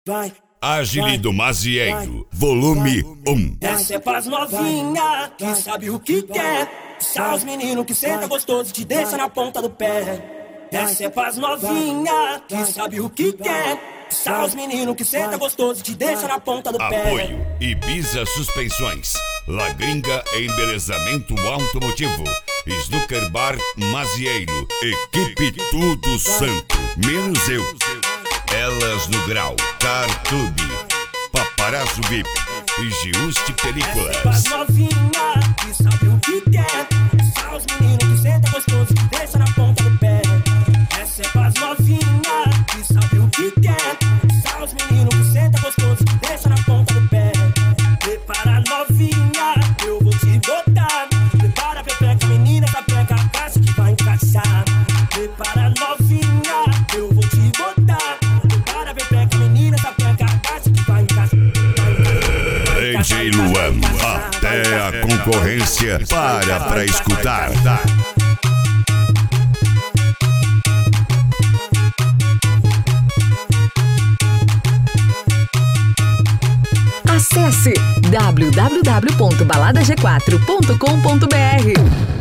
Vai. Agile do Mazieiro, volume 1. Essa é pras novinha que sabe o que quer. Só os meninos que senta gostoso e te deixa na ponta do pé. Essa é pras novinha que sabe o que quer. Só os meninos que senta gostoso e te deixa na ponta do pé. Apoio Ibiza Suspensões, La Gringa Embelezamento Automotivo, Snooker Bar Mazieiro, Equipe Tudo Santo, menos eu. Elas no Grau, Car Clube, Paparazzo VIP e Giusti Películas. Essa é pras novinha que sabe o que quer. Só os meninos que senta gostoso e te deixa na ponta do pé. Essa é pras novinha que sabe o que quer. Só os meninos que senta gostoso e te deixa na ponta do pé. Prepara novinha, eu vou te botar. Prepara a pepeca, menina, essa peca a caixa que vai encaixar. Prepara novinha, eu vou te botar. Prepara a pepeca, menina, essa peca a caixa que vai encaixar. DJ Luan, até a concorrência para pra escutar. Acesse www.baladag4.com.br.